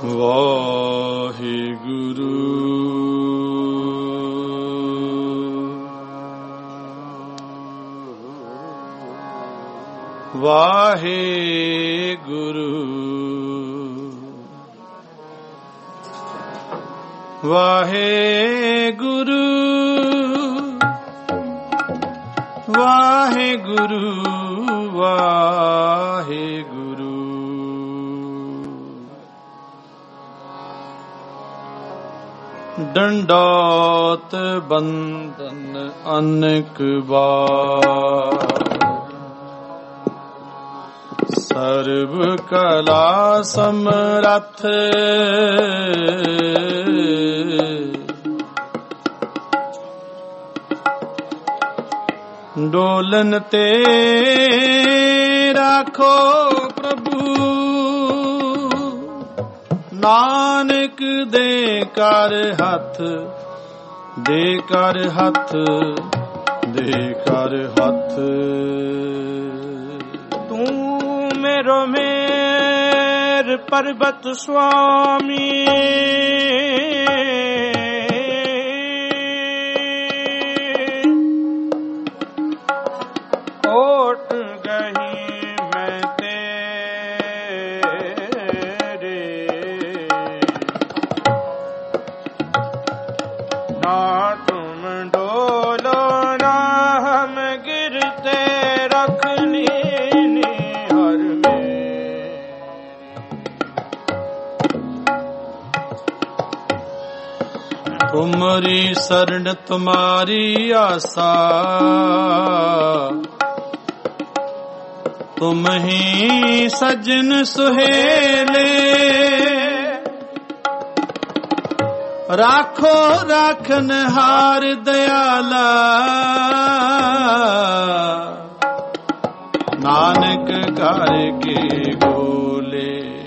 ਵਾਹਿਗੁਰੂ ਵਾਹਿਗੁਰੂ ਵਾਹਿਗੁਰੂ ਵਾਹਿਗੁਰੂ ਵਾਹਿਗੁਰੂ ਡੰਡੋਤ ਬੰਦਨ ਅਨੇਕ ਬਾਰ ਸਰਬ ਕਲਾ ਸਮਰੱਥ ਡੋਲਨ ਤੇ ਰਾਖੋ ਪ੍ਰਭੂ ਨਾਨਕ ਦੇ ਕਰ ਹੱਥ ਦੇ ਕਰ ਹੱਥ ਦੇ ਕਰ ਹੱਥ ਤੂੰ मेरो मेर पर्वत स्वामी ओट गही मैं तेरे ना तुम डोलो ना हम गिरते रखनी तुमरी शरण तुम्हारी आशा तुम ही सजन सुहेले राखो राखन हार दयाला नानक घर के बोले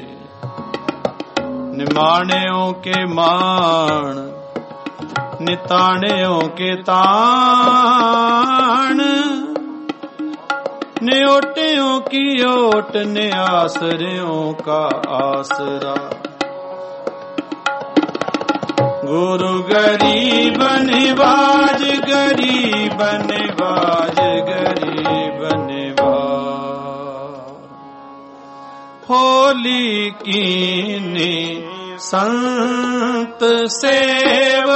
निमाणियों के मान निताणियों के ताण न्योटियों की ओट ने आसरियों का आसरा गुरु गरीब निवाज गरीब निवाज गरीब निवाज होली कीनी संत सेव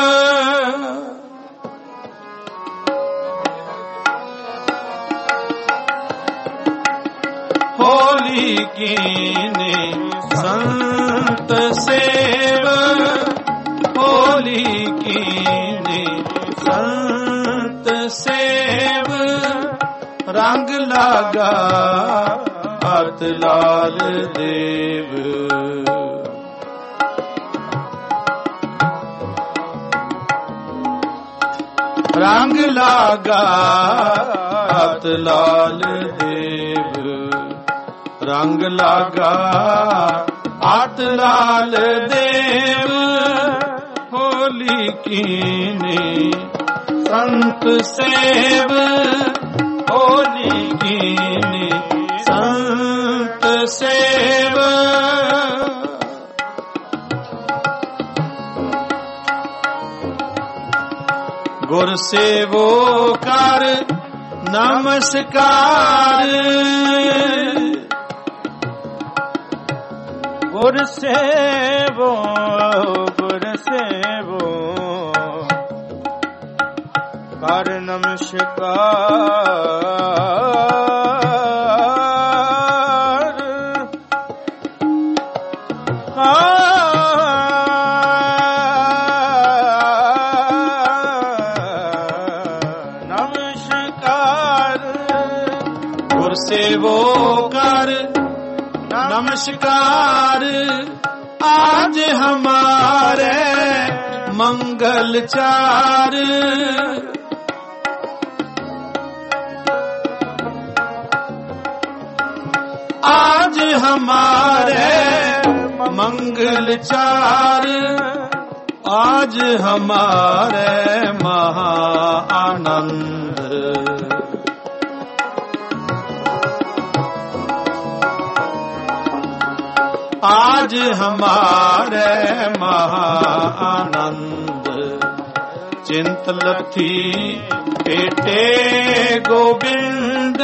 होली कीने संत सेव होली कीने संत सेव रंग लागा हाथ लाल देव रंग लागा हाथ लाल देव रंग लागा हाथ लाल देव होली कीने संत सेव होली कीने संत सेव गुर सेवो कर नमस्कार गुर सेवो कर नमस्कार नमस्कार गुर सेवो कर नमस्कार आज हमारे मंगल चार आज हमारे मंगल चार आज हमारे महा आनंद आज हमारे महा आनंद चिंत लथी पेटे गोविंद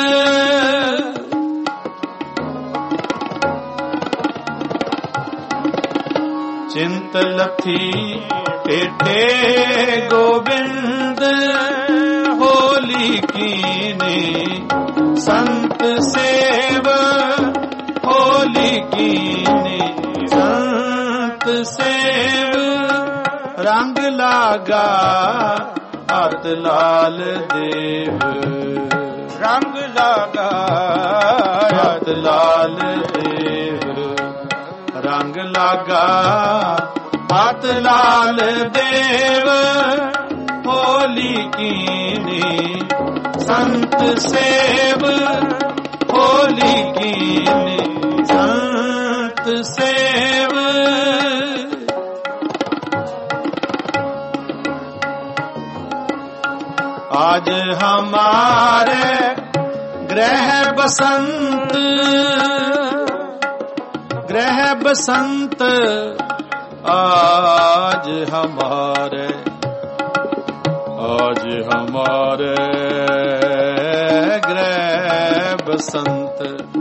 चिंत लथी पेटे गोविंद होली कीनी संत सेव होली कीनी संत सेव रंग लागा हाथ लाल देव रंग लागा हाथ लाल देव रंग लागा हाथ लाल देव होली कीनी संत सेव होली कीनी संत सेव आज हमारे ग्रह बसंत ग्रह बसंत आज हमारे ग्रह बसंत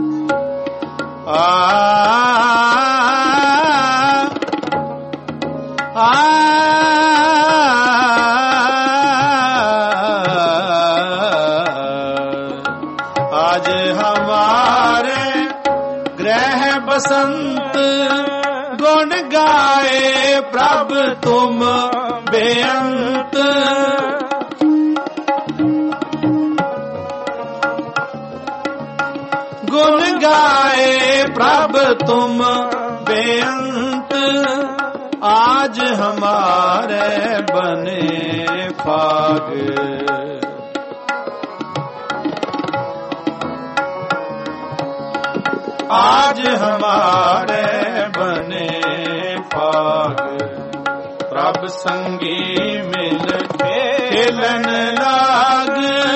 आज हमारे ग्रह बसंत गुण गाए प्रभ तुम बेअंत गुण गाए प्रभ तुम बेअंत आज हमारे बने फाग आज हमारे बने फाग प्रभ संगी मिल खेलन लाग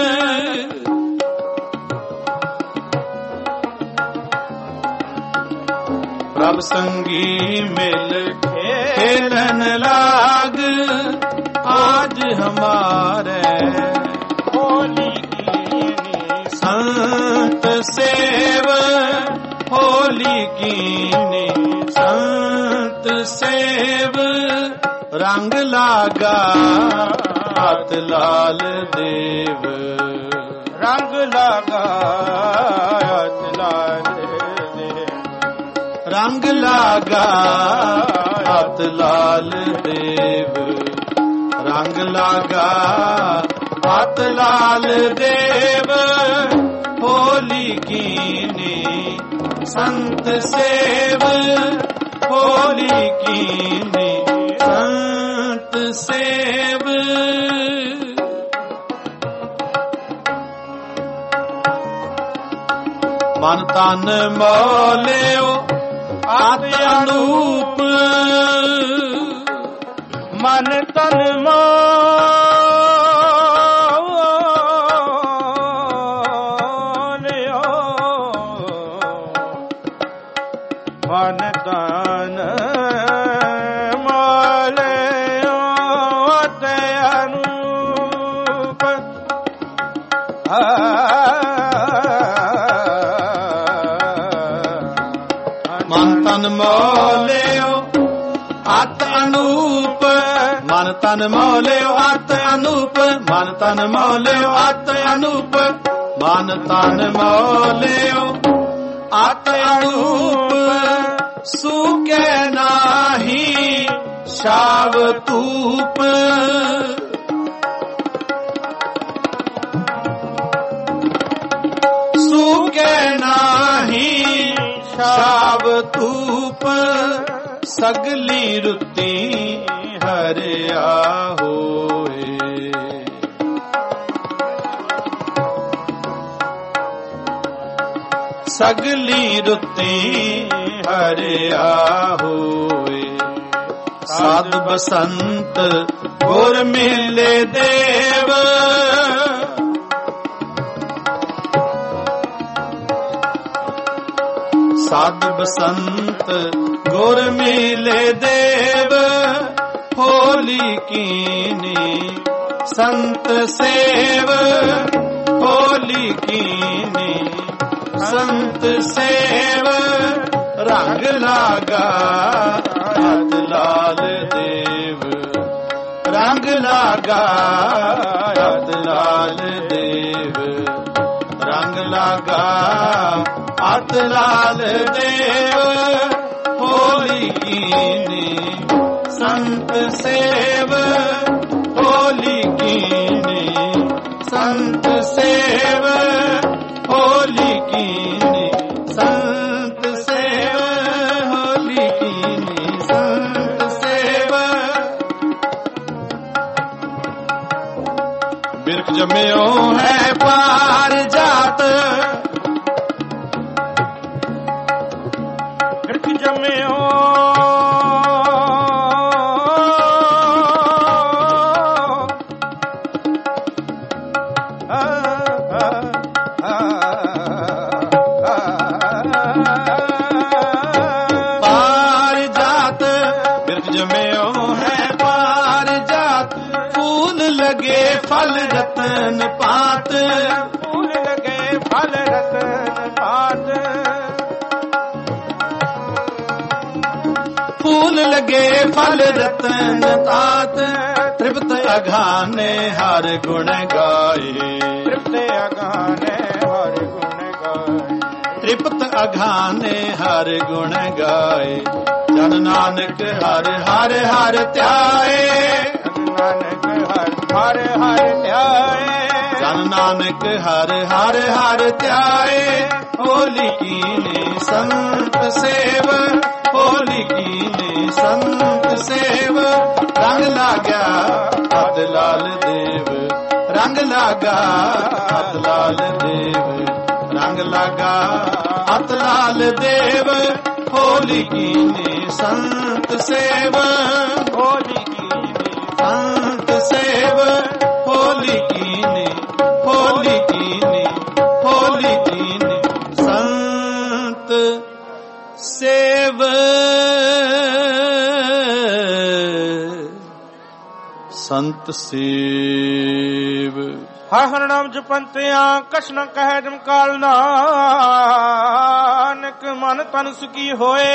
प्रभ संगी मिल खेलन लाग आज हमारे होली कीनी संत सेव होली कीनी संत सेव रंग लागा हाथ लाल देव रंग लागा हाथ लाल रंग लागा हाथ लाल देव रंग लागा हाथ लाल देव होली कीनी संत सेव होली कीनी संत सेव मन तन मोलियो आत अनूप मन तन मोलियो मन तन मोलियो आत अनूप मन तन मोलियो आत अनूप मन तन मोलियो आत अनूप मन तन मोलियो आत अनूप मन तन मोलियो आत अनूप सूके नाही शाव तूप सूके नाही शाव तूप सगली रुती हरिया होए सगली रुती हरिया होए साध बसंत गुर मिले देव ਸਾਧ ਬਸੰਤ ਗੁਰ ਮਿਲੇ ਦੇਵ ਹੋਲੀ ਕੀਨੀ ਸੰਤ ਸੇਵ ਹੋਲੀ ਕੀਨੀ ਸੰਤ ਸੇਵ ਰੰਗ ਲਾਗਾ ਹੱਥ ਲਾਲ ਦੇਵ ਰੰਗ ਲਾਗਾ ਹੱਥ ਲਾਲ ਦੇਵ ਰੰਗ ਲਾਗਾ ਹੱਥ ਲਾਲ ਦੇਵ ਹੋਲੀ ਕੀਨੀ ਸੰਤ ਸੇਵ ਹੋਲੀ ਕੀਨੀ ਸੰਤ ਸੇਵ ਹੋਲੀ ਕੀਨੀ ਸੰਤ ਸੇਵ ਹੋਲੀ ਕੀਨੀ ਸੰਤ ਸੇਵ ਬਿਰਖ ਜੰਮਿਓ ਹੈ ਪਾਰ ਜਾਤ ਬਿਰਖ ਜੰਮਿਓ फल रतन पात फूल लगे फल रतन पात फूल लगे फल रतन तात तृप्त अघाने हर गुण गाए तृप्त अघाने हर गुण गाए तृप्त अघाने हर गुण गाए जन नानक हर हर हर त्याए नानक हर हर हर ध्याए जन नानक हर हर हर ध्याए होली कीने संत सेव होली कीने संत सेव रंग लाग्या हथ लाल देव रंग लागा हथ लाल देव रंग लागा हथ लाल देव होली कीने संत सेव होली कीने संत सेव होली कीने होली कीने होली कीने संत सेव संत सेव हर हर नाम जपंतिया कछ न कहे जमकाल नानक मन तन सुखी होए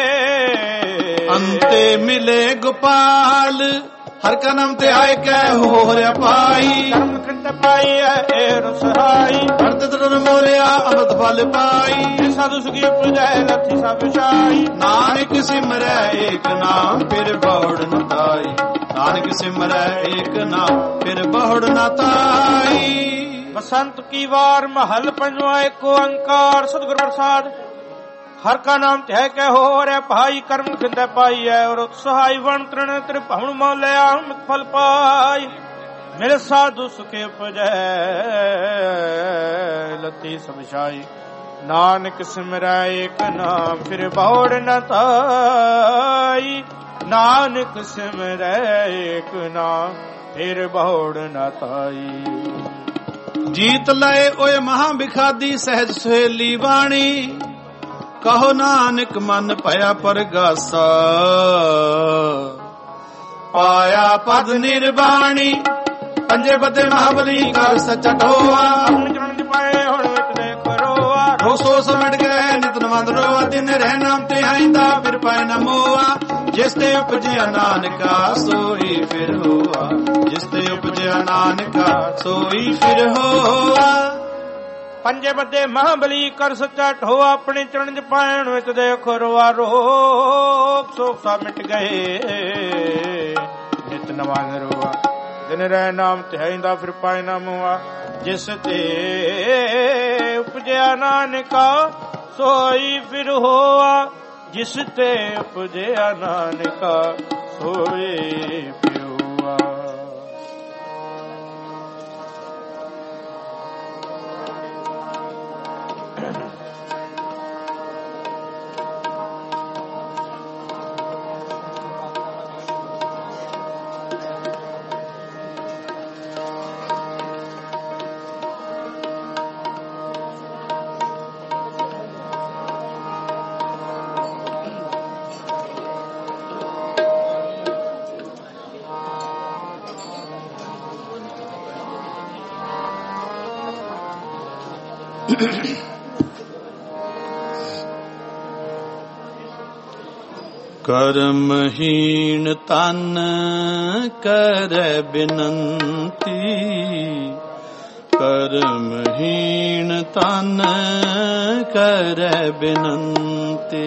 अंते मिले गोपाल हर का नाम ते आए कै हो रे पाई कर्म कृत पाई है रसहाई अर्थ तर मोरिया अमृत फल पाई साधु सुखी पुजाए लथी सब शाई नानक सिमरै एक नाम फिर बहुड़ न ताई नानक सिमरै एक नाम फिर बहुड़ न ताई बसंत की वार महल पंजवा एको अंकार सतगुर प्रसाद हर का नाम तय कह हो रे भाई कर्म खिंद पाई है और सहाय वन तृण त्रिभुवन मोले आम फल पाई मेरे साधु सुखे उपजै लती समझाई नानक सिमरै एक नाम फिर बहुड़ न ताई नानक सिमरै एक नाम फिर बहुड़ न ताई जीत लए ओए महा बिखादी सहज सुहेली बाणी कहो नानक मन भया परगासा पाया पद निर्वाणी पंजे बदे महाबली कर सच्चा ढोआ रोसो समट गए नित नवंद रोआ दिन रह नाम ते आईंदा फिर पाए न मोआ जिस ते उपजया नानका सोई फिर होआ जिस ते उपजया नानका सोई फिर होआ पंजे बदे महाबली कर सच्चा ढोआ अपने चरण च पायण विच देखो रोआ रोग शोक सा मिट गए नित नवान रोआ दिन रह नाम ध्याईंदा फिर पाए न मोआ जिस ते उपजया नानका सोई फिर होआ जिस ते उपजया नानका सोई फिर होआ। ਕਰਮਹੀਣ ਤਨ ਕਰੈ ਬਿਨੰਤੀ, ਕਰਮਹੀਣ ਤਨ ਕਰੈ ਬਿਨੰਤੀ,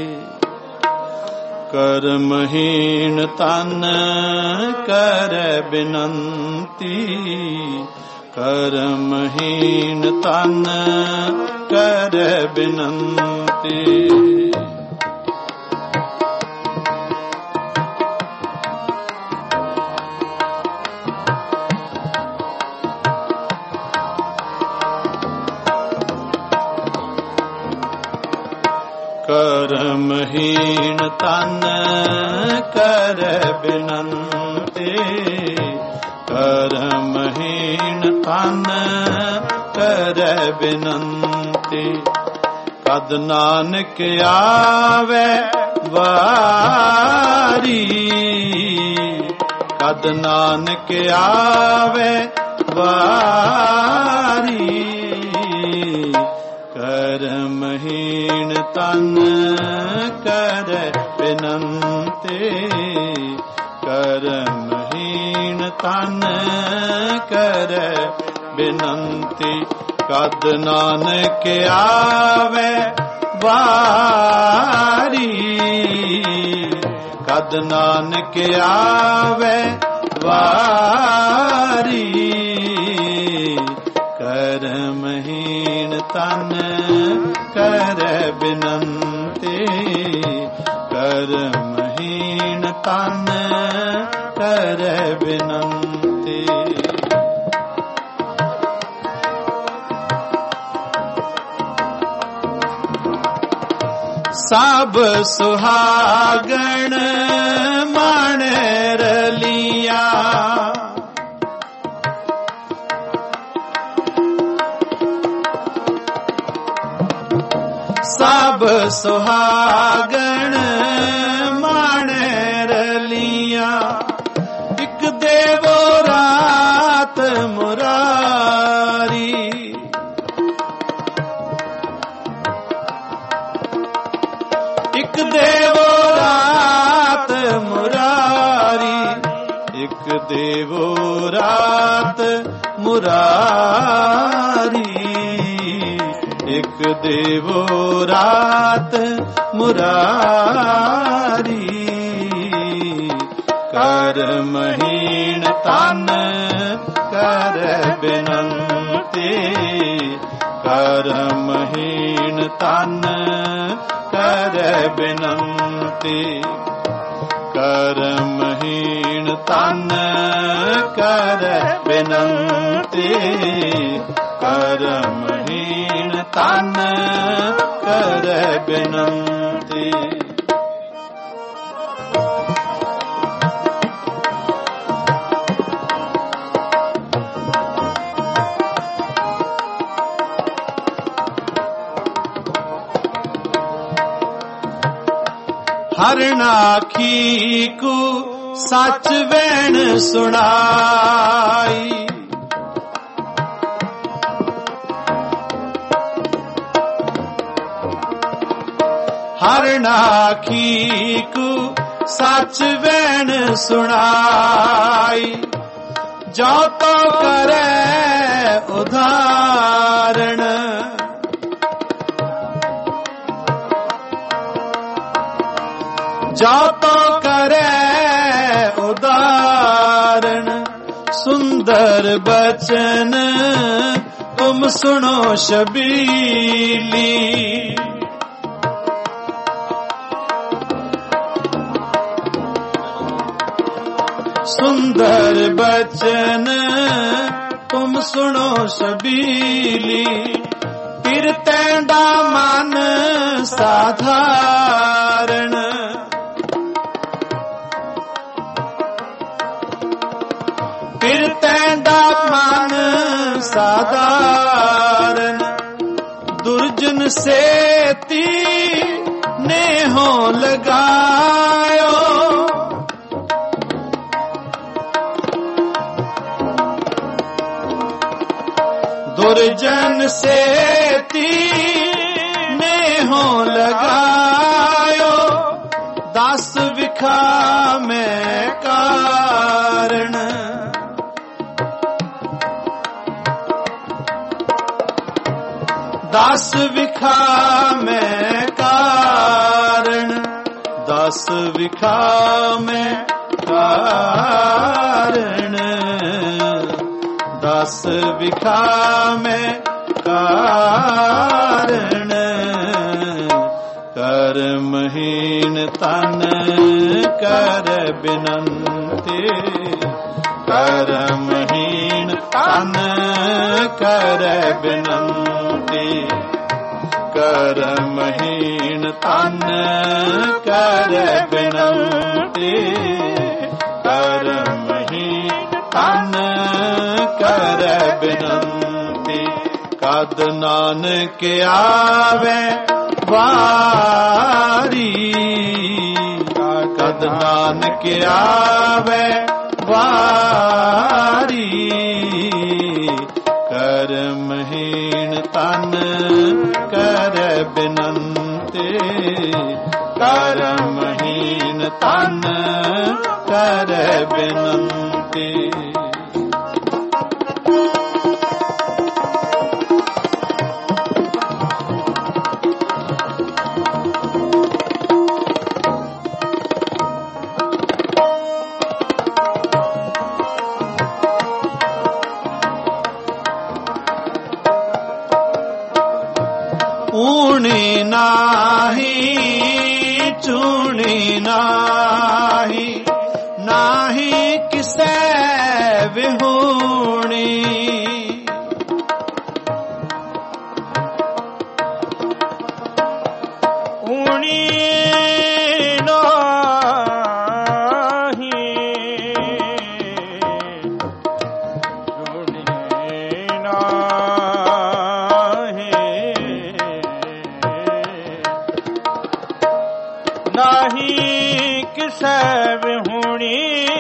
ਕਰਮਹੀਣ ਤਨ ਕਰੈ ਬਿਨੰਤੀ, ਕਰਮਹੀਣ ਤਨ ਕਰੈ ਬਿਨੰਤੀ। ਕਰਮਹੀਣ ਤਨ ਕਰੈ ਬਿਨੰਤੀ, ਕਰਮਹੀਣ ਤਨ ਕਰੈ ਬਿਨੰਤੀ, ਕਦ ਨਾਨਕ ਆਵੈ ਵਾਰੀ, ਕਦ ਨਾਨਕ ਆਵੈ ਵਾਰੀ, ਕਰਮਹੀਣ ਤਨ ਕਰੈ ਬਿਨੰਤੀ, ਕਰਮਹੀਣ ਤਨ ਕਰੈ ਬਿਨੰਤੀ, ਕਦ ਨਾਨਕ ਆਵੈ ਵਾਰੀ, ਕਦ ਨਾਨਕ ਆਵੈ ਵਾਰੀ, ਕਰਮਹੀਣ ਤਨ ਕਰੈ ਬਿਨੰਤੀ, ਕਰਮਹੀਣ ਤਨ ਕਰੈ ਬਿਨੰਤੀ। ਸਭ ਸੁਹਾਗਣ ਮਾਣੈ ਰਲੀਆਂ, ਸਭ ਸੁਹਾਗਣ ਮਾਣੈ ਰਲੀਆਂ, ਇਕ ਦੇਵੋ ਰਾਤ ਮੁਰਾਰੀ, ਇਕ ਦੇਵੋ ਰਾਤ ਮੁਰਾਰੀ, ਇਕ ਦੇਵੋ ਰਾਤ ਮੁਰਾਰੀ, ਇਕ ਦੇਵੋ ਰਾਤ ਮੁਰਾਰੀ, ਕਰਮਹੀਣ ਤਨ ਕਰੈ ਬਿਨੰਤੀ, ਕਰਮਹੀਣ ਤਨ ਕਰੈ ਬਿਨੰਤੀ, ਕਰਮਹੀਣ ਤਨ ਕਰੈ ਬਿਨੰਤੀ, ਕਰਮਹੀਣ ਤਨ ਕਰੈ ਬਿਨੰਤੀ। ਹਰਨਾਖੀ ਕੂ ਸੱਚ ਵੈਣ ਸੁਣਾਈ, ਹਰਨਾਖੀ ਕੂ ਸੱਚ ਵੈਣ ਸੁਣਾਈ, ਜੋ ਤੋ ਕਰੈ ਉਧਾਰਣ, ਜੋ ਤੋ ਕਰੈ ਉਧਾਰਣ, ਸੁੰਦਰ ਬਚਨ ਤੁਮ ਸੁਣੋ ਸ਼ਬੀਲੀ, ਸੁੰਦਰ ਬਚਨ ਤੁਮ ਸੁਣੋ ਸ਼ਬੀਲੀ, ਕਿਰਤੈ ਦਾ ਮਨ ਸਾਧਾਰਣ, ਕਿਰਤੈ ਦਾ ਮਨ ਸਾਧਾਰਣ, ਦੁਰਜਨ ਸੇਤੀ ਨੇਹੋ ਲਗਾਇਓ, ਦੁਰਜਨ ਸੇਤੀ ਦੇਹੋਂ ਲਗਾਇਓ, ਦਸ ਵਿਖਾ ਮੈਂ ਕਾਰਣ। ਦਸ ਵਿਖਾ ਮੈਂ ਕਾਰਣ, ਦਸ ਵਿਖਾ ਮੈਂ ਕਾਰਣ, ਦਸ ਵਿਖਾ ਮੈਂ ਕਾਰਣ। ਕਰਮਹੀਨ ਤਨ ਕਰ ਬਿਨੰਤੀ, ਕਰਮਹੀਨ ਤਨ ਕਰ ਬਿਨੰਤੀ, ਕਰਮਹੀਨ ਤਨ ਕਰ ਬਿਨੰਤੀ, ਕਰਮਹੀਨ ਤਨ ਕਰ ਬਿਨੰਤੀ। ਕਦ ਨਾਨਕ ਆਵੇ ਵਾਰੀ, ਕਦ ਨਾਨਕ ਆਵੇ ਵਾਰੀ, ਕਰਮਹੀਨ ਤਨ ਕਰ ਬਿਨੰਤੀ, ਕਰਮਹੀਨ ਤਨ ਕਰ ਬਿਨੰਤੀ। ਊਣੀ ਨਾਹੀ ਚੂਣੀ ਨਾਹੀ, ਨਾਹੀ ਕਿਸੈ ਵਿਹੂਣੀ। ਊਣੀ ਨਾਹੀ ਚੂਣੀ ਨਾਹੀ ਕਿਸੈ ਵਿਹੂਣੀ।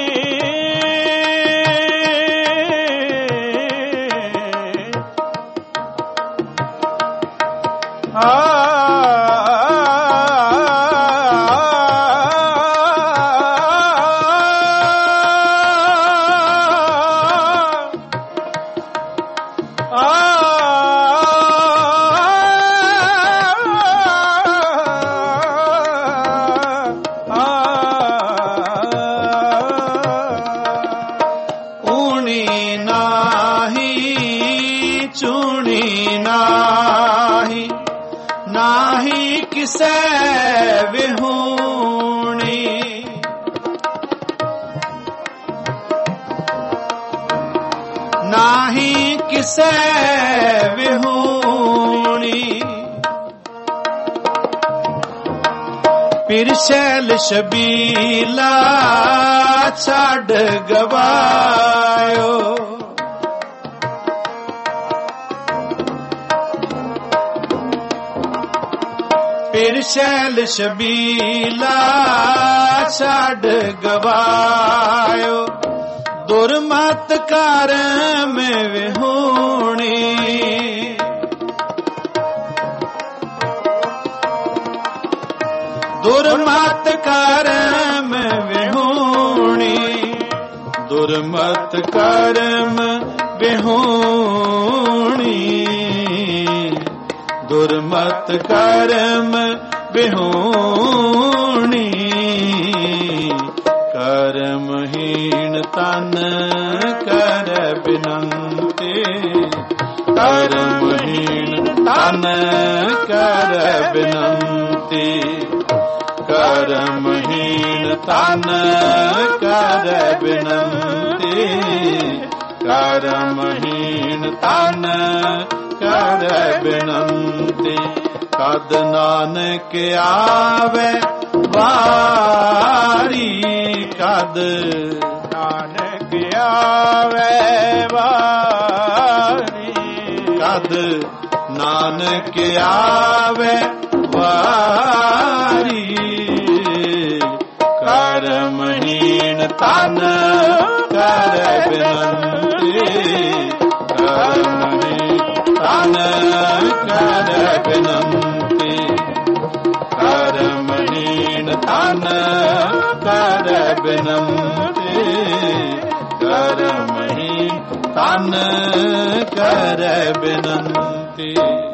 ਚੂਣੀ ਨਾਹੀ, ਨਾਹੀ ਕਿਸੈ ਵਿਹੂਣੀ। ਨਾਹੀ ਕਿਸੈ ਵਿਹੂਣੀ। ਪਿਰ ਸ਼ੈਲ ਛਬੀਲਾ ਛੱਡ ਗਵਾਇਓ, ਪਿਰ ਸ਼ੈਲ ਛਬੀਲਾ ਛੱਡ ਗਵਾਇਓ। ਦੁਰਮਤ ਕਰਮ ਵਿਹੂਣੀ। ਦੁਰਮਤ ਕਰਮ ਵਿਹੂਣੀ। ਦੁਰਮਤ ਕਰਮ ਵਿਹੂਣੀ। ਦੁਰਮਤ ਕਰਮ ਵਿਹੂਣੀ। ਕਰਮਹੀਨ ਤਨ ਕਰ ਬਿਨੰਤੀ। ਕਰਮਹੀਨ ਤਨ ਕਰ ਬਿਨੰਤੀ। ਕਰਮਹੀਨ ਤਨ ਕਰ ਬਿਨੰਤੀ। ਕਰਮਹੀਨ ਤਨ ਕਰ ਬਿਨੰਤੀ। ਕਦ ਨਾਨਕ ਆਵੇ ਵਾਰੀ। ਕਦ ਨਾਨਕ ਆਵੇ ਵਾਰੀ। ਕਦ ਨਾਨਕ ਆਵੇ ਵਾਰੀ। ਕਰਮਹੀਨ ਤਨ ਕਰ ਬਿਨੰਤੀ। ਕਰਮਹੀਨ ਤਨ ਕਰ ਬਿਨੰਤੀ। ਬਿਨੰਤੀ, ਕਰਮਹੀਨ ਤਨ ਕਰੈ ਬਿਨੰਤੀ।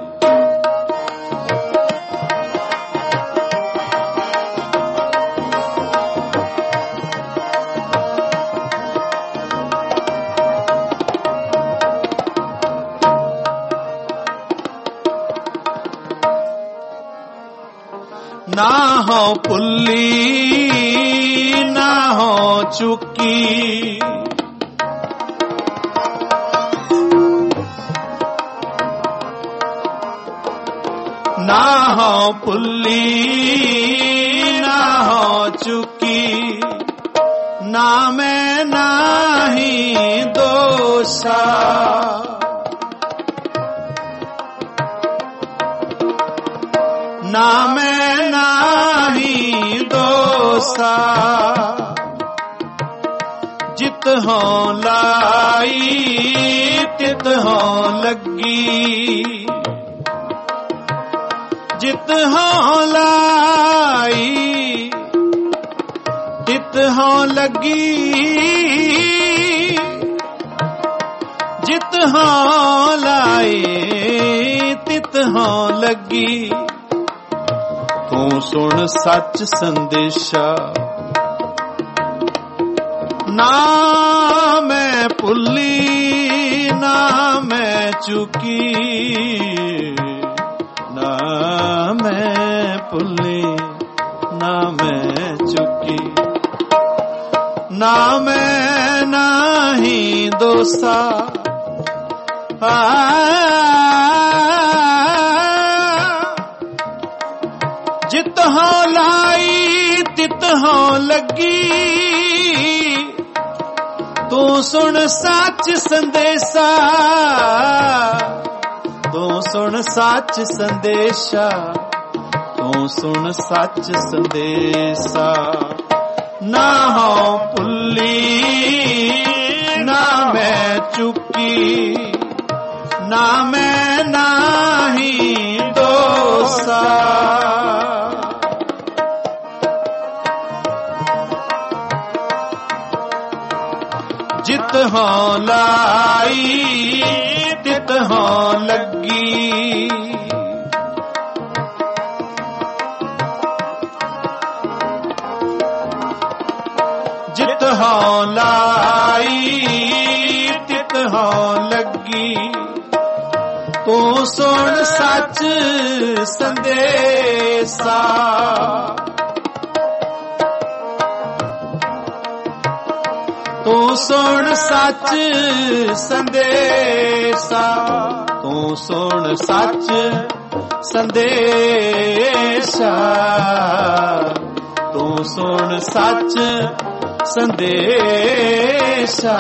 ਨਾ ਹੋ ਭੁੱਲੀ ਨਾ ਹੋ ਚੁੱਕੀ, ਨਾ ਹੋ ਭੁੱਲੀ ਨਾ ਹੋ ਚੁੱਕੀ, ਨਾ ਮੈਂ ਨਾਹੀ ਦੋਸਾ, ਨਾ ਮੈਂ ਨਾਹੀ ਦੋਸਾ, ਜਿਤ ਹੋਂ ਲਾਈ ਤਿਤ ਹੋਂ ਲੱਗੀ, ਜਿਤ ਹੋਂ ਲਾਈ ਤਿਤ ਹੋਂ ਲੱਗੀ, ਜਿਤ ਹੋਂ ਲਾਈ ਤਿਤ ਹੋਂ ਲੱਗੀ। ਤੂੰ ਸੁਣ ਸੱਚ ਸੰਦੇਸ਼ਾ, ਨਾ ਮੈਂ ਭੁੱਲੀ ਨਾ ਮੈਂ ਚੁੱਕੀ, ਨਾ ਮੈਂ ਭੁੱਲੀ ਨਾ ਮੈਂ ਚੁੱਕੀ, ਨਾ ਮੈਂ ਨਾਹੀ ਦੋਸਾ, ਜਿਤ ਹੋਂ ਲਾਈ ਤਿਤ ਹੋਂ ਲੱਗੀ। ਤੂੰ ਸੁਣ ਸੱਚ ਸੰਦੇਸ਼ਾ, ਤੂੰ ਸੁਣ ਸੱਚ ਸੰਦੇਸ਼ਾ, ਤੂੰ ਸੁਣ ਸੱਚ ਸੰਦੇਸ਼ਾ। ਨਾ ਹੋ ਭੁੱਲੀ ਨਾ ਮੈਂ ਚੁੱਕੀ, ਨਾ ਮੈਂ ਨਾਹੀ ਦੋਸਾ। ਜਿਤ ਹੋਂ ਲਾਈ ਤਿਤ ਹੋਂ ਲੱਗੀ, ਜਿਤ ਹੋਂ ਲਾਈ ਤਿਤ ਹੋਂ ਲੱਗੀ। ਤੂੰ ਸੁਣ ਸੱਚ ਸੰਦੇਸ਼ਾ, ਤੂੰ ਸੁਣ ਸੱਚ ਸੰਦੇਸ਼ਾ, ਤੂੰ ਸੁਣ ਸੱਚ ਸੰਦੇਸ਼ਾ, ਤੂੰ ਸੁਣ ਸੱਚ ਸੰਦੇਸ਼ਾ।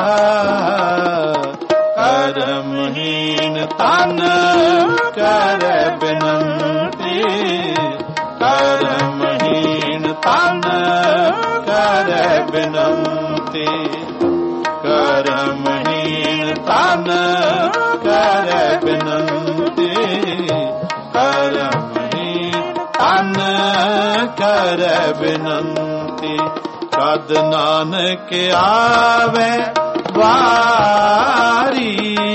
ਕਰਮਹੀਨ ਤਨ ਕਰੈ ਬਿਨੰਤੀ, ਕਰਮਹੀਨ ਤਨ ਕਰੈ ਬਿਨੰਤੀ, ਕਰਮਹੀਨ ਤਨ ਕਰੈ ਬਿਨੰਤੀ, ਕਰਮਹੀਨ ਤਨ ਕਰੈ ਬਿਨੰਤੀ। ਕਦ ਨਾਨਕ ਆਵੇ ਵਾਰੀ,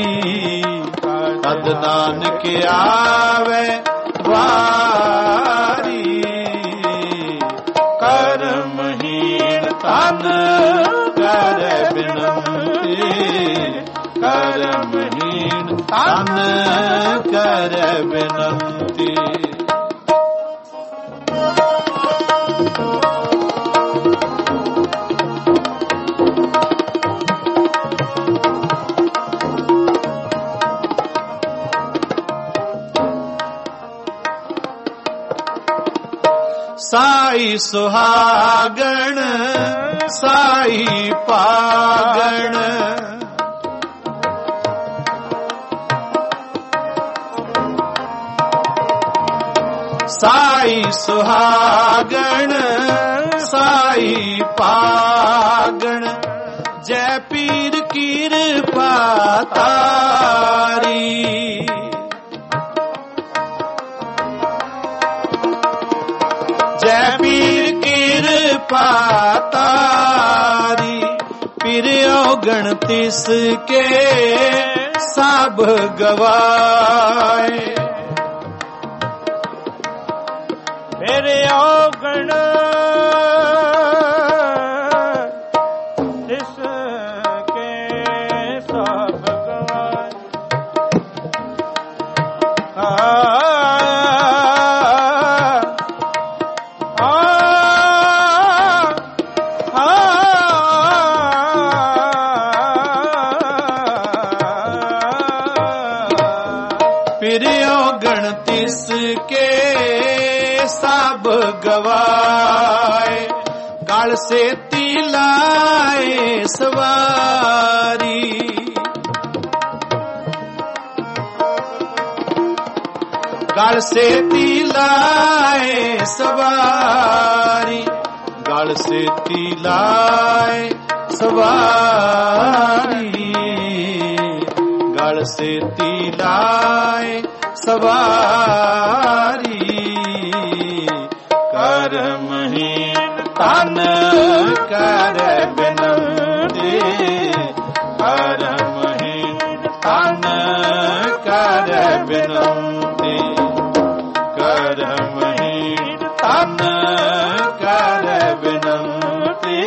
ਕਦ ਨਾਨਕ ਆਵੇ ਵਾਰੀ, ਕਰਮਹੀਨ ਤਨ ਕਰੈ ਬਿਨੰਤੀ, ਕਰਮਹੀਨ ਤਨ ਕਰੈ ਬਿਨੰਤੀ। ਸਾਈ ਸੁਹਾਗਣ ਸਾਈ ਪਾਗਣ, ਸਾਈ ਸੁਹਾਗਣ ਸਾਈ ਪਾਗਣ। ਜੈ ਪੀਰ ਕਿਰਪਾ ਤਾਰੀ, ਜੈ ਪੀਰ ਕਿਰਪਾ ਤਾਰੀ। फिर औगण तिसके सब गवाए। फिर औगण तिसके सब गवाए। सब गवाए। गल से तिलाए सवारी, गल से तिलाए सवारी, गल से तिलाए सवारी, गल से तिलाए सवारी। करमहीन तन कर बिनती, करमहीन तन कर बिनती, करमहीन तन कर बिनती,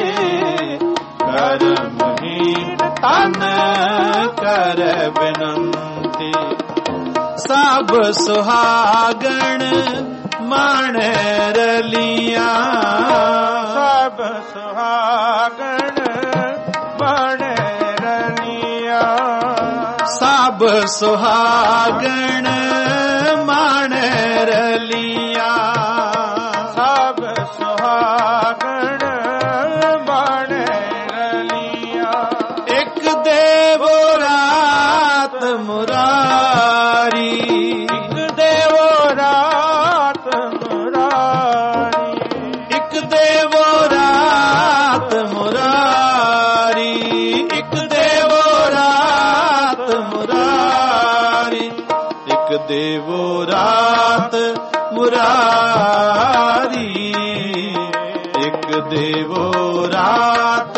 करमहीन तन कर बिनती। सब सुहागण माण रलिया, सब सुहागण माण रलिया, सब सुहागण माण रलिया, सब सुहागण माण रलिया। एक देवो रात मुरारी, एक देवो रात मुरारी, एक देवो रात मुरारी, एक देवो रात मुरारी, एक देवो रात मुरारी, एक देवो रात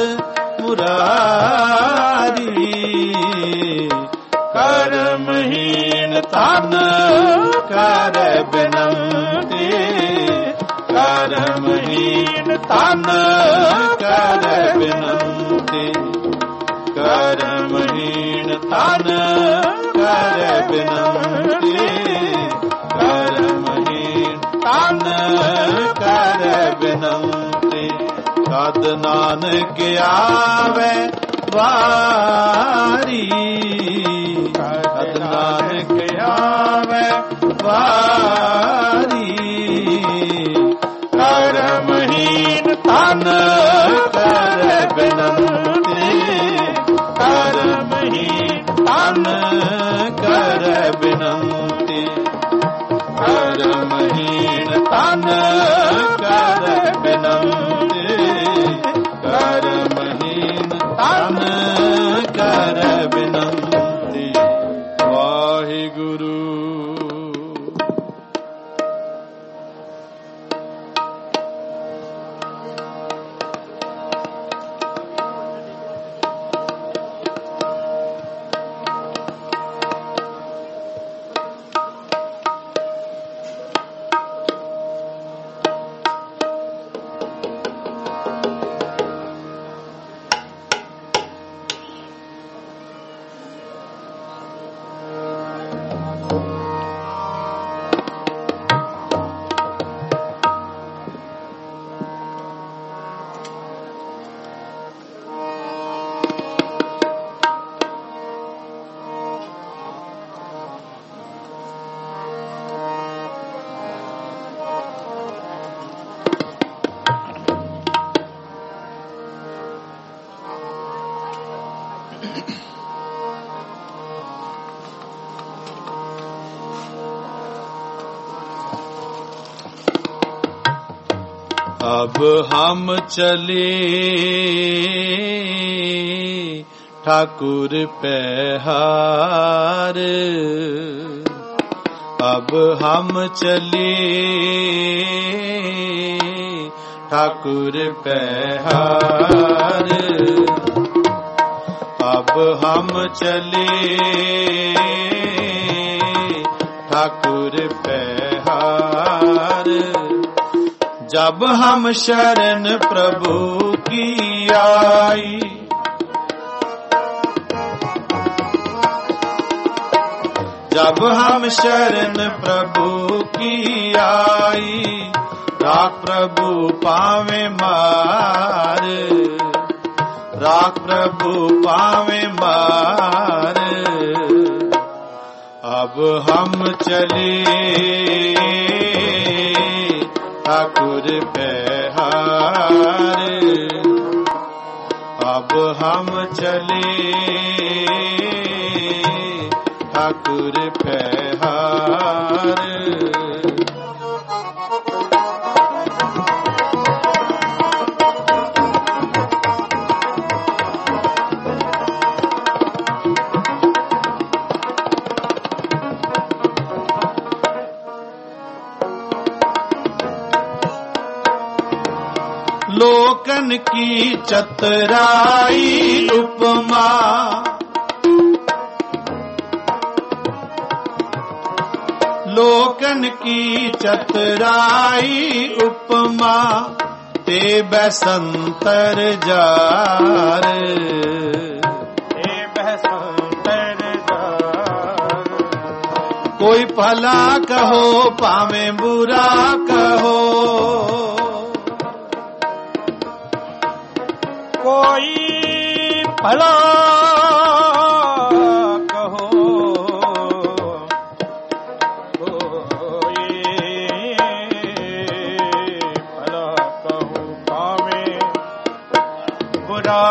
मुरारी। करमहीन तन कर बिनती, करमहीन तन कर बिनती, करमहीन तन कर बिनती, करमहीन तन कर बिनती। कद नानक आवे वारी, कद नानक आवे वारी। करमहीन तन कर बिनती, करमहीन तन कर बिनती, करमहीन तन कर बिनती, करमहीन तन कर बिनती। वाहिगुरु। अब हम चले ठाकुर पहाड़, अब हम चले ठाकुर पहाड़। अब हम चले ठाकुर पहार, जब हम शरण प्रभु की आई। जब हम शरण प्रभु की आई, राख प्रभु पावे मार, राख प्रभु पावे मार। अब हम चले ठाकुर पहार, अब हम चले ठाकुर पहार। लोकन की चतुराई उपमा, लोकन की चतुराई उपमा, ते बसंतर जार, ते बसंतर जार। कोई भला कहो पावे बुरा कहो, कोई भला कहो, कोई भला कहो पावे बुरा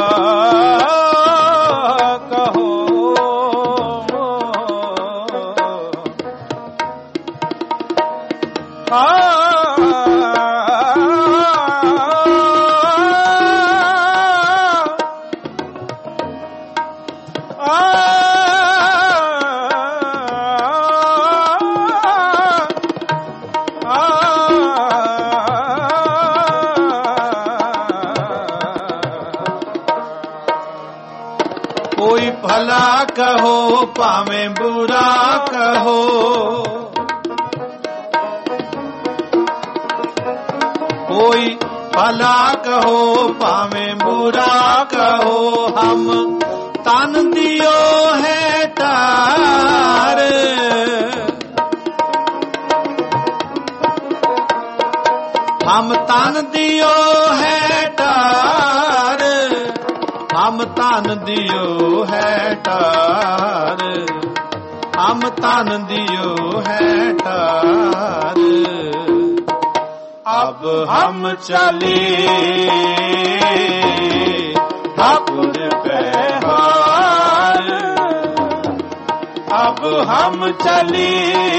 कहो। कोई भला कहो पावे बुरा कहो, कोई भला कहो पावे बुरा कहो। हम तन दियो है तार, हम तन दियो है तार, हम तन दियो है तार, हम तन दियो है तार। अब हम चले ठाकुर पहार, अब हम चले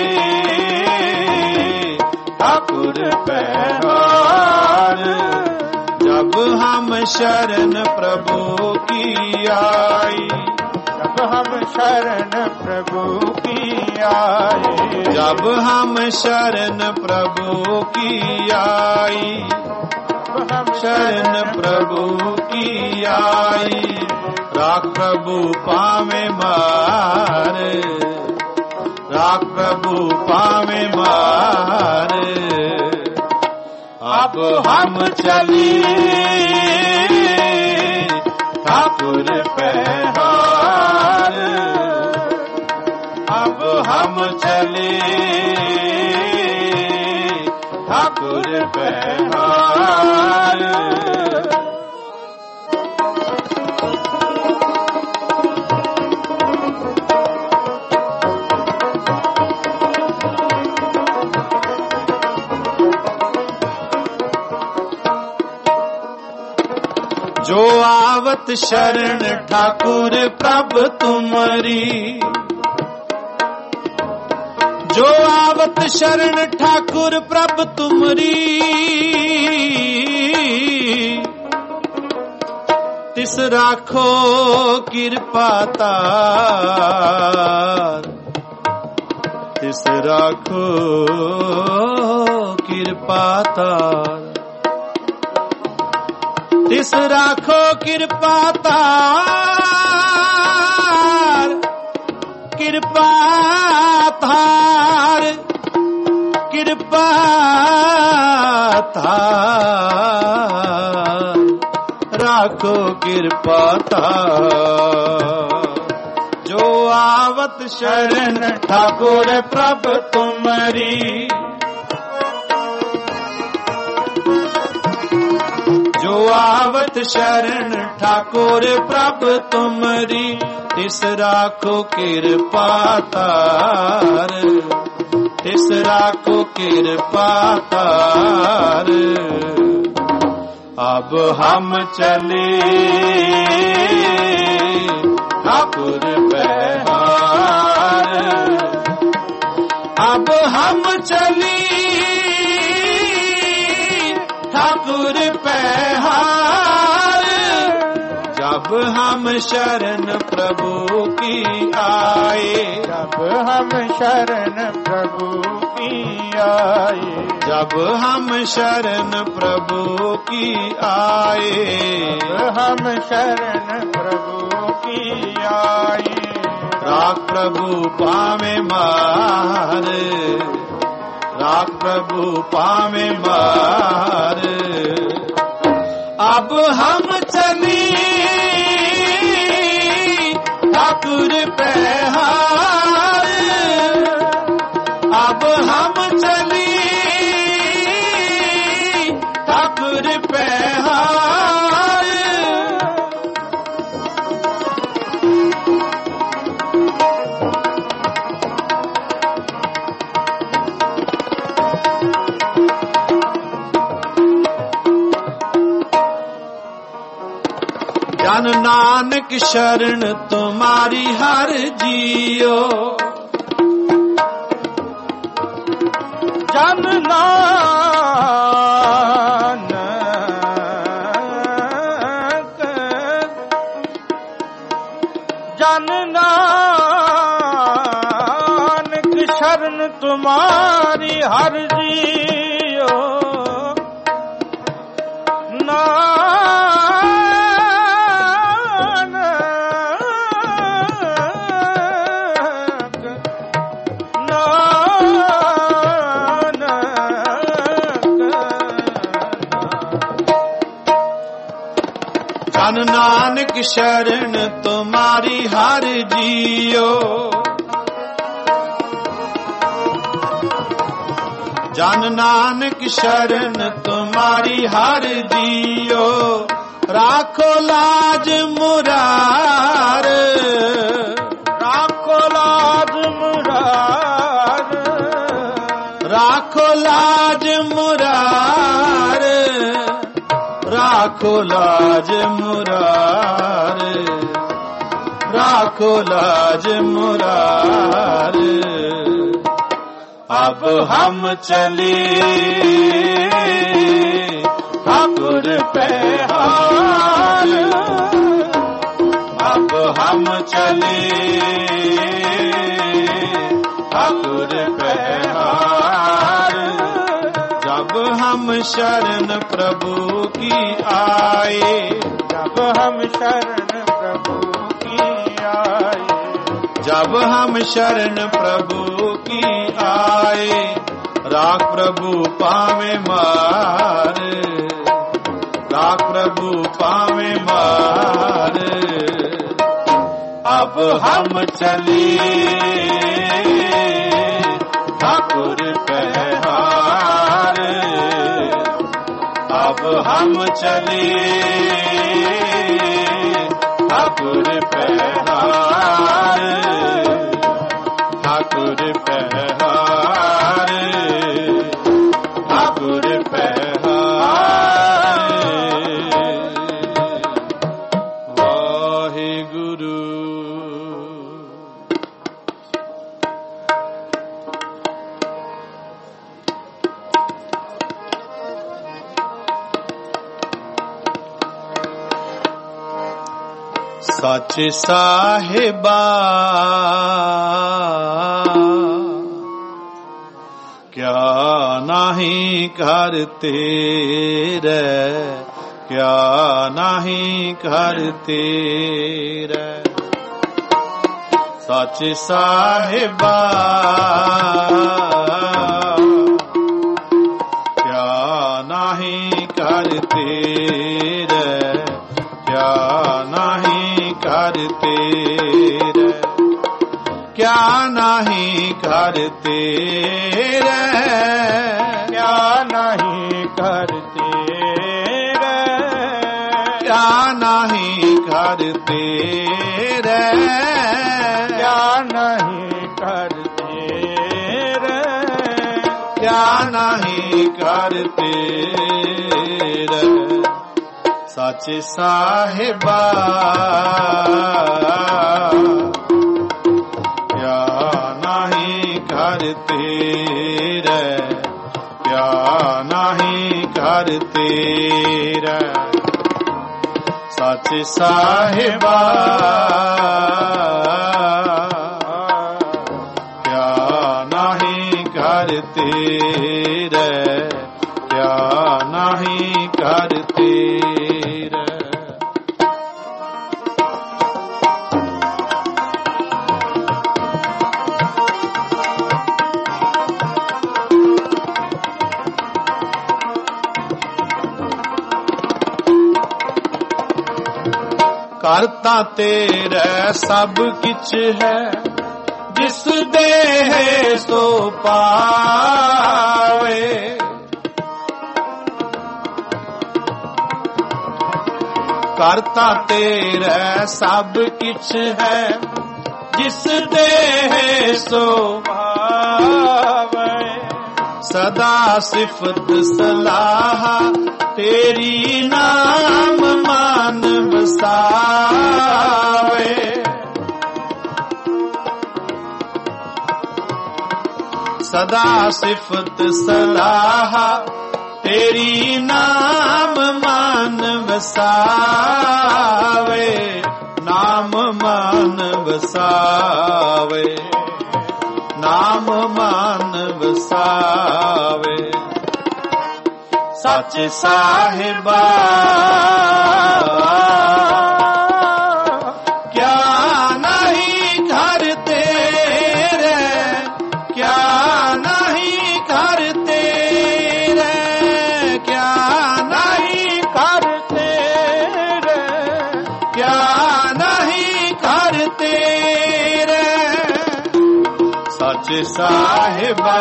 ठाकुर पहार। जब हम शरण प्रभु की आई, जब हम शरण प्रभु की आई, जब हम शरण प्रभु की आई, हम शरण प्रभु की आई। राख प्रभु पावे मार, राख प्रभु पावे मार। अब हम चले ठाकुर पहार, अब हम चले ठाकुर पहार। जो आवत शरण ठाकुर प्रभ तुमरी, जो आवत शरण ठाकुर प्रभ तुमरी, तिस राखो कृपा तार, तिस राखो कृपा तार। तिस राखो कृपा तार, कृपा तार, कृपा तार, राखो कृपा तार। जो आवत शरण ठाकुर प्रभु तुम्हारी, जो आवत शरण ठाकुर प्रभु तुम्हारी, तिस राखो कृपा तार, तिस राखो कृपा तार। अब हम चले ठाकुर बहार, अब हम चले ठाकुर बहार। जब हम शरण प्रभु की आए, जब हम शरण प्रभु की आए, जब हम शरण प्रभु की आए, जब हम शरण प्रभु की आए। राख प्रभु पावे मार, राख प्रभु पावे मार। अब हम चले ठाकुर बहार, अब हम चले ठाकुर बहार। जन नानक शरण तुम्हारी हर जियो, जन नानक, जन नानक शरण तुम्हारी हर जियो। जन नानक शरण तुम्हारी हर जियो, जन नानक शरण तुम्हारी हर जियो। राखो लाज मुरार, राखो लाज मुरार, राखो लाज मुरार, राखो लाज मुरार, राखो लाज मुरार। अब हम चले ठाकुर बहार, अब हम चले ठाकुर बहार। जब हम शरण प्रभु की आए, जब हम शरण प्रभु की आए, जब हम शरण प्रभु की आए। राख प्रभु पावे मार, राख प्रभु पावे मार। अब हम चले ठाकुर बहार, अब हम चले ठाकुर बहार, ठाकुर बहार, ठाकुर बहार। वाहिगुरु। सच साहिबा क्या नहीं करते रे, ਕਿਆ ਨਾਹੀ ਘਰ ਤੇਰੇ। ਸੱਚ ਸਾਹਿਬਾ ਕਿਆ ਨਾਹੀ ਘਰ ਤੇਰੇ, ਕਿਆ ਨਾਹੀ ਘਰ ਤੇਰੇ, ਕਿਆ ਨਾਹੀ ਘਰ ਤੇਰੇ, ਕਿਆ ਨਾਹੀ ਘਰ ਤੇਰੇ, ਕਿਆ ਨਾਹੀ ਘਰ ਤੇਰੇ, ਕਿਆ ਨਾਹੀ ਘਰ ਤੇਰੇ, ਕਿਆ ਨਾਹੀ ਘਰ ਤੇਰੇ। ਸੱਚ ਸਾਹਿਬਾ ਕਿਆ ਨਾਹੀ ਘਰ ਤੇਰੇ, ਕਿਆ ਨਾਹੀ ਘਰ ਤੇਰੇ। ਸੱਚ ਸਾਹਿਬਾ ਕਿਆ ਨਾਹੀ ਘਰ ਤੇਰੇ, ਕਿਆ ਨਾਹੀ ਘਰ ਤੇਰੇ। ਘਰ ਤਾਂ ਤੇਰਾ ਸਭ ਕਿਛ ਹੈ, ਜਿਸ ਦੇ ਸੋ ਪਾਵੇ। ਘਰ ਤਾਂ ਤੇਰਾ ਸਭ ਕਿਛ ਹੈ, ਜਿਸ ਦੇ ਸੋ ਪਾਵੇ। ਸਦਾ ਸਿਫਤ ਸਲਾਹ ਤੇਰੀ ਨਾਮ ਮਨ ਵਸਾਵੇ। ਸਦਾ ਸਿਫਤ ਸਲਾਹ ਤੇਰੀ ਨਾਮ ਮਨ ਵਸਾਵੇ, ਨਾਮ ਮਨ ਵਸਾਵੇ, ਨਾਮ ਮਨ ਵਸਾਵੇ। ਸੱਚ ਸਾਹਿਬਾ ਕਿਆ ਨਾਹੀ ਘਰ ਤੇਰੇ, ਕਿਆ ਨਾਹੀ ਘਰ ਤੇਰੇ, ਕਿਆ ਨਾਹੀ ਘਰ ਤੇਰੇ, ਕਿਆ ਨਾਹੀ ਘਰ ਤੇਰੇ। ਸੱਚ ਸਾਹਿਬਾ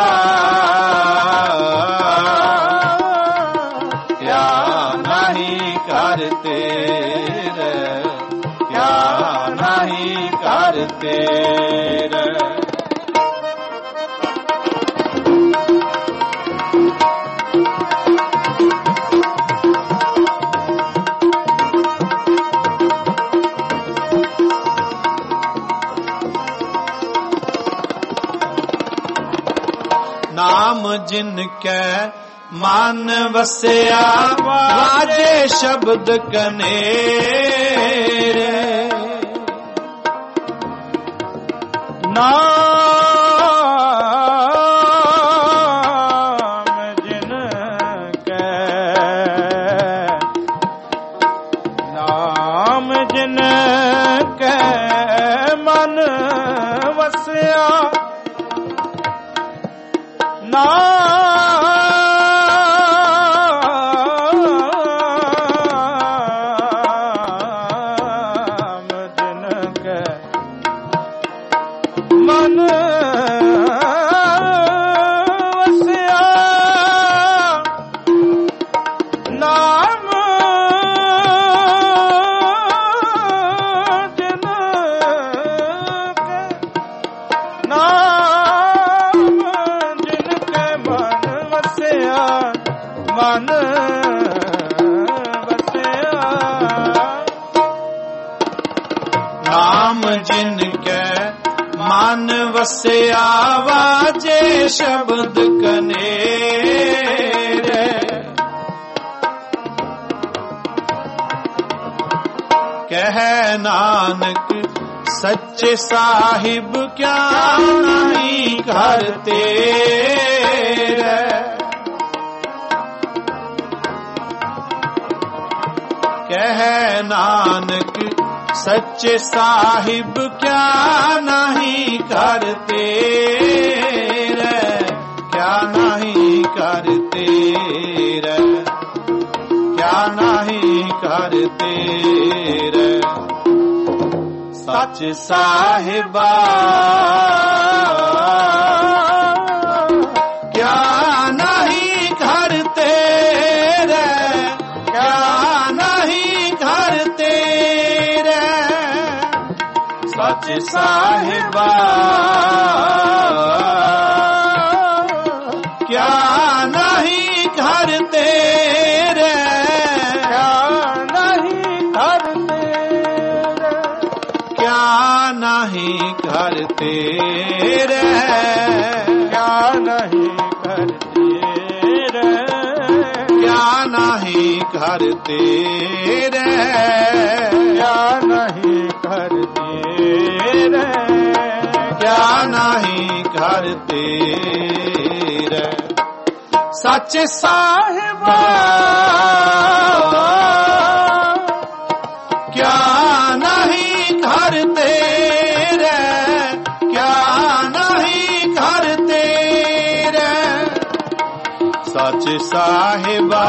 ਘਰ ਤੇਰੇ, ਕਿਆ ਨਾਹੀ ਘਰ ਤੇਰੇ। ਨਾਮ ਜਿਨ ਕੈ ਮਨ ਵਸਿਆ, ਵਾਜੇ ਸ਼ਬਦ ਕਨੇਰੇ। ਨਾਮ ਜਿਨ ਕੈ, ਨਾਮ ਜਿਨ ਕੈ ਮਨ ਵਸਿਆ। ਨਾਮ ਮਨ ਵਸਿਆ, ਨਾਮ ਜਿਨ ਕੈ, ਨਾਮ ਜਿਨ ਕੈ ਮਨ ਵਸਿਆ, ਮਨ ਵਸਿਆ। ਨਾਮ ਜਿਨ ਕੈ ਮਨ ਵਸਿਆ, ਵਾਜੇ ਸ਼ਬਦ ਕਨੇਰੇ। ਕਹਿ ਨਾਨਕ ਸੱਚੇ ਸਾਹਿਬ ਕਿਆ ਨਾਹੀ ਘਰ ਤੇਰੇ। ਕਹਿ ਨਾਨਕ ਸੱਚੇ ਸਾਹਿਬ ਕਿਆ ਨਹੀਂ ਕਰਤੇ ਰਹਿ, ਕਿਆ ਨਹੀਂ ਕਰਤੇ ਰਹਿ, ਕਿਆ ਨਹੀਂ ਕਰਤੇ ਰਹਿ। ਸੱਚ ਸਾਹਿਬਾ ਕਿਆ ਨਹੀਂ ਕਰਤੇ ਰਹਿ, ਕਿਆ ਨਹੀਂ ਕਰਤੇ ਰਹਿ। ਸੱਚ ਸਾਹਿਬਾ ਕਿਆ ਨਹੀਂ ਕਰਤੇ ਨਹੀਂ ਕਰਤੇ ਰਹਿ, ਕਿਆ ਨਹੀਂ ਕਰਤੇ ਰਹਿ, ਕਿਆ ਨਹੀਂ ਕਰਤੇ ਰਹਿ, ਕਿਆ ਨਹੀਂ ਕਰਤੇ ਰਹਿ, ਕਿਆ ਨਹੀਂ ਕਰਤੇ ਰਹਿ। ਸੱਚ ਸਾਹਿਬਾ ਕਿਆ ਨਹੀਂ ਕਰਤੇ ਰਹਿ, ਕਿਆ ਨਹੀਂ ਕਰਤੇ ਰਹਿ। ਸੱਚ ਸਾਹਿਬਾ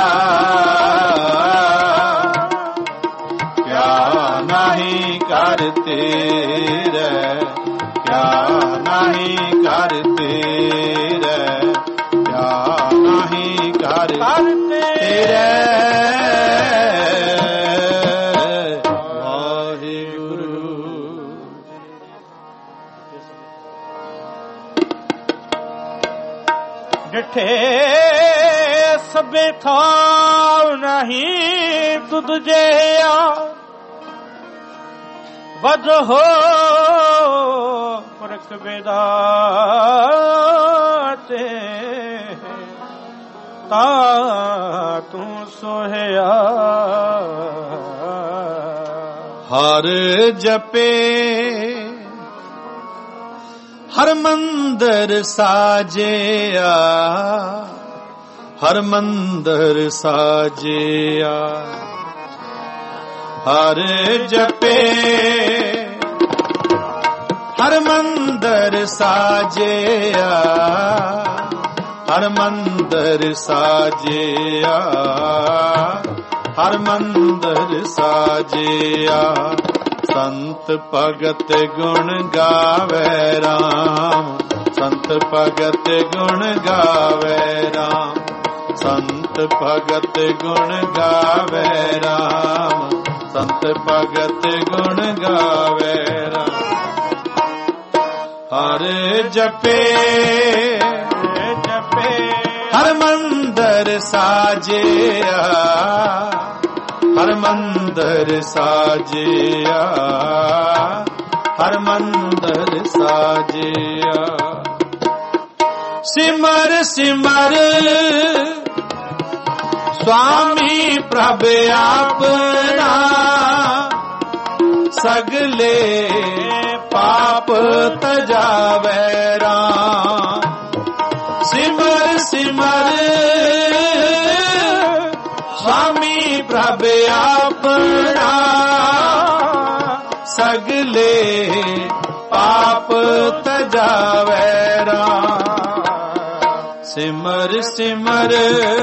ਕਿਆ ਨਹੀਂ ਕਰਤੇ ਰਹਿ, ਕਿਆ ਨਹੀਂ ਕਰਤੇ ਰਹਿ, ਕਿਆ ਨਹੀਂ ਕਰਤੇ ਰਹਿ। ਡਿਠੇ ਸਭੇ ਥਾਉ ਨਹੀਂ ਤੁਧ ਜਿਹਾ, ਵਧ ਹੋ ਪੁਰਖ ਵਿਦਾਤੇ ਤਾ ਤੂੰ ਸੋਹਿਆ। ਹਰ ਜਪੇ ਹਰ ਮੰਦਰ ਸਾਜਿਆ, ਹਰ ਮੰਦਰ ਸਾਜਿਆ। ਹਰ ਜਪੇ ਹਰ ਮੰਦਰ ਸਾਜਿਆ, ਹਰ ਮੰਦਰ ਸਾਜਿਆ, ਹਰ ਮੰਦਰ ਸਾਜਿਆ। ਸੰਤ ਭਗਤ ਗੁਣ ਗਾਵੇ ਰਾਮ, ਸੰਤ ਭਗਤ ਗੁਣ ਗਾਵੇ ਰਾਮ, ਸੰਤ ਭਗਤ ਗੁਣ ਗਾਵੇ ਰਾਮ, ਸੰਤ ਭਗਤ ਗੁਣ ਗਾਵੇ ਰਾਮ। ਹਰ ਜਪੇ ਹਰ ਮੰਦਰ ਸਾਜਿਆ, ਹਰ ਮੰਦਰ ਸਾਜਿਆ, ਹਰ ਮੰਦਰ ਸਾਜਿਆ। ਸਿਮਰ ਸਿਮਰ ਸੁਆਮੀ ਪ੍ਰਭ ਆਪਣਾ, ਸਗਲੇ ਪਾਪ ਤਜਾਵੇ ਰਾਮ। ਸਿਮਰ ਸਿਮਰ ਸੁਆਮੀ ਪ੍ਰਭ ਆਪਣਾ, ਸਗਲੇ ਪਾਪ ਤਜਾਵੇ ਰਾਮ। ਸਿਮਰ ਸਿਮਰ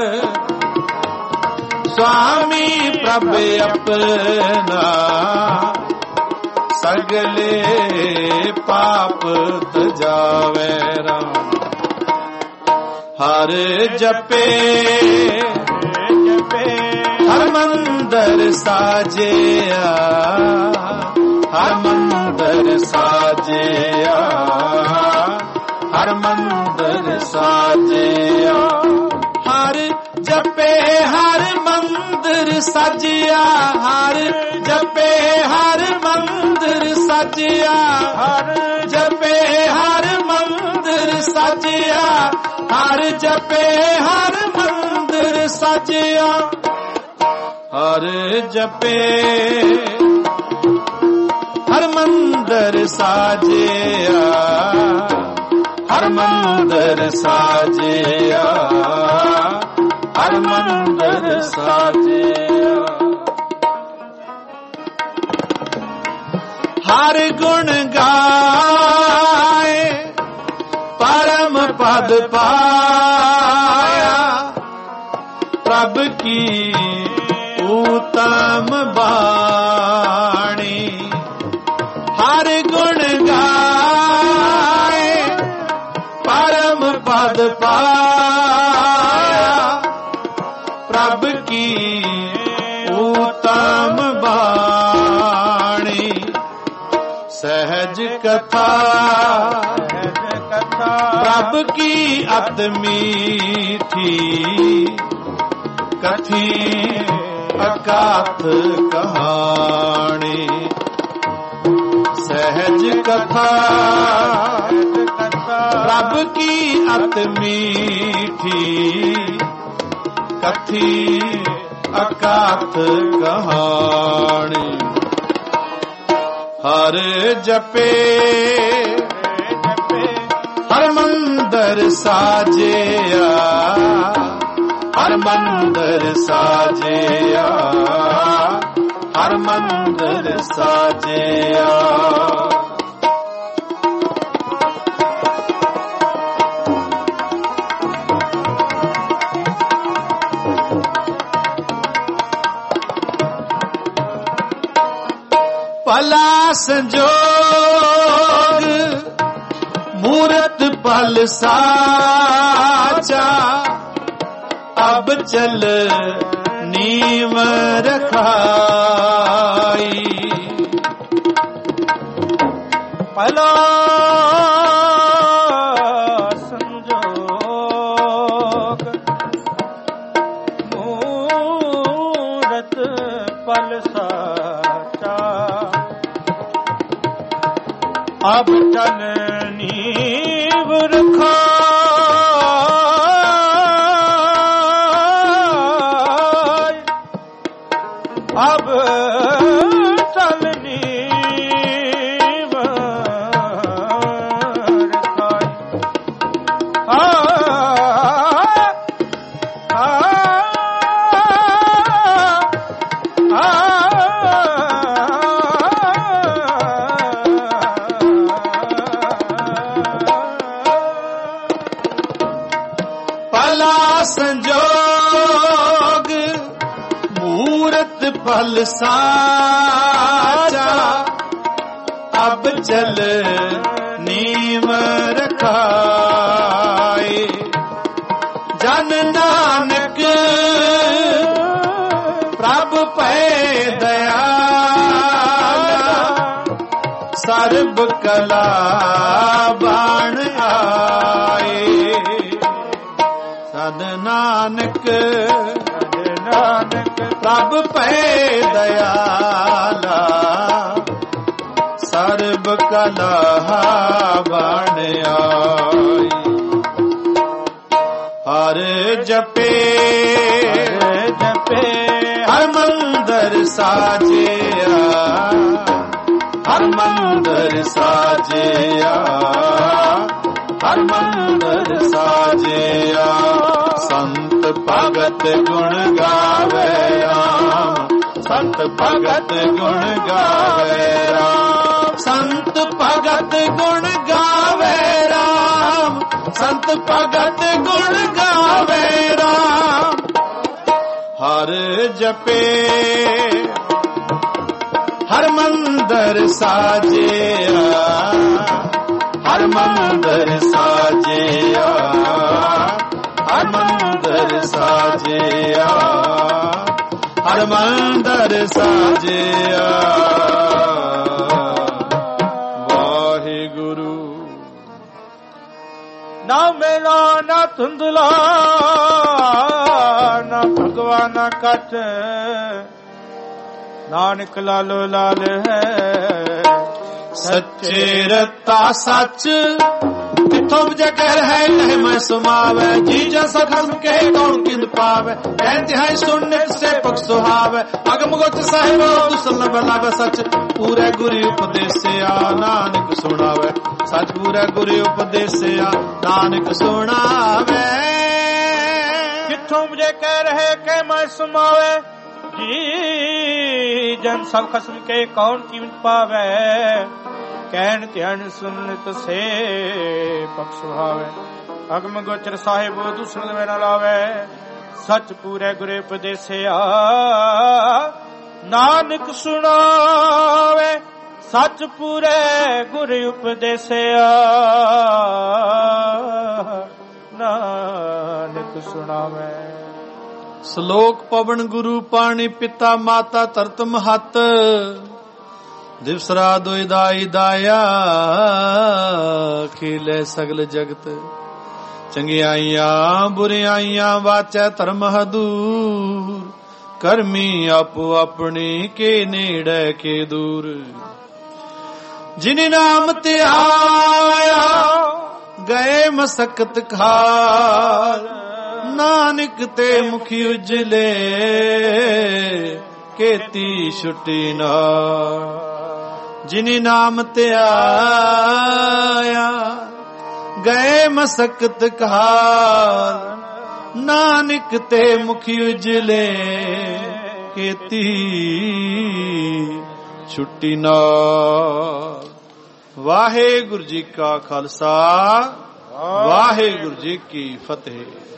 ਸੁਆਮੀ ਪ੍ਰਭ ਆਪਣਾ, ਸਗਲੇ ਪਾਪ ਤਜਾਵੇ ਰਾਮ। ਹਰ ਜਪੇ ਹਰ ਮੰਦਰ ਸਾਜਿਆ, ਹਰ ਮੰਦਰ ਸਾਜਿਆ, ਹਰ ਮੰਦਰ ਸਾਜਿਆ। ਹਰ ਜਪੇ ਹਰ ਮੰਦਰ ਸਾਜਿਆ, ਹਰ ਜਪੇ ਹਰ ਮੰਦਰ ਸਾਜਿਆ, ਹਰ ਜਪੇ ਹਰ ਮੰਦਰ ਸਾਜਿਆ, ਹਰ ਜਪੇ ਹਰ ਮੰਦਰ ਸਾਜਿਆ। ਹਰ ਜਪੇ ਹਰ ਮੰਦਰ ਸਾਜਿਆ, ਹਰ ਮੰਦਰ ਸਾਜਿਆ, ਹਰ ਮੰਦਰ ਸਾਜਿਆ। ਹਰ ਗੁਣ ਗਾਏ ਪਰਮ ਪਦ ਪਾਇਆ ਪ੍ਰਭ ਕੀ ਉਤਮ ਬਾਣੀ ਹਰ ਗੁਣ ਗਾਏ ਪਰਮ ਪਦ ਪਾਇਆ ਪ੍ਰਭ ਕੀ ਉਤਮ ਬਾਣੀ सहज कथा प्रभ की अत मीठी कथी अकाथ कहानी सहज कथा प्रभ की अत मीठी कथी अकाथ कहानी हर जपे हर मंदर साजिया हर मंदर साजिया हर मंदर साजिया भला संजोग मूरत पल साचा अब चल नीव रखाई भला संजोग मूरत पल साचा अब चल नीव रखाई अब चल नीव संजोग मूरत फल साचा अब चल नीव रखाए जन नानक प्रभ पै दयाला सर्ब कला बाण आए सद नानक प्रभ पै दयाला सर्ब कला बाण आई हर जपे हर मंदर साजिया हर मंदर साजिया हर मंदर साजिया संत भगत गुण गावे राम संत भगत गुण गावे राम संत भगत गुण गावे राम संत भगत गुण गावे राम हर जपे हर मंदर साजिया हर मंदर साजिया हर मंदर साजिया हर मंदर साजिया वाहिगुरु ना मेला ना धुंधला ना भगवान कट नानक लालो लाल है सच्चे रता सच तिथों जकर है कहे मैं सुमावे जी जैसा खस्म के कौन किंद पावे कहते हैं सुनने से पक सुहावे अगम गोच साहिब दुसल बलावे सच पूरे गुरु उपदेश से आ नानक सुनावे सच पूरे गुरु उपदेश से आ नानक सुनावे किथों मुझे कह रहे के मैं सुमावे जी ਜਨ ਸਭ ਖਸਮ ਕੇ ਕੌਣ ਕੀਮਤ ਪਾਵੇ ਕਹਿਣ ਧਿਆਨ ਸੁਨਤ ਸੇ ਪਖ ਸੁਹਾਵੇ ਅਗਮ ਗੋਚਰ ਸਾਹਿਬ ਦੂਸਰ ਦੇ ਨਾ ਲਾਵੇ ਸੱਚ ਪੂਰੇ ਗੁਰੇ ਉਪਦੇਸਿਆ ਨਾਨਕ ਸੁਣਾਵੇ ਸੱਚ ਪੂਰੇ ਗੁਰ ਉਪਦੇਸਿਆ ਨਾਨਕ ਸੁਣਾਵੇ। ਸ਼ਲੋਕ ਪਵਨ ਗੁਰੂ ਪਾਣੀ ਪਿਤਾ ਮਾਤਾ ਧਰਤ ਮਹਤ ਦਿਵਸ ਰਾਤ ਦੋਇ ਦਾਈ ਦਾਇਆ ਖੇਲੇ ਸਗਲ ਜਗਤ ਚੰਗਿਆਈਆਂ ਬੁਰਿਆਈਆਂ ਵਾਚੈ ਧਰਮ ਹਦੂਰ ਕਰਮੀ ਆਪੋ ਆਪਣੀ ਕੇ ਨੇੜੇ ਕੇ ਦੂਰ ਜਿਨ ਨਾਮ ਤੇ ਆਇਆ ਗਏ ਮਸਕਤ ਖਾਰ ਨਾਨਕ ਤੇ ਮੁਖੀ ਉਜਲੇ ਕੀਤੀ ਛੁੱਟੀ ਨਾ ਜਿਨ ਨਾਮ ਤੇ ਆਇਆ ਗਏ ਮਸਕਤ ਖਾਰ ਨਾਨਕ ਤੇ ਮੁਖੀ ਉਜਲੇ ਕੀਤੀ ਛੁੱਟੀ ਨਾ। ਵਾਹਿਗੁਰੂ ਜੀ ਕਾ ਖਾਲਸਾ ਵਾਹਿਗੁਰੂ ਜੀ ਕੀ ਫਤਿਹ।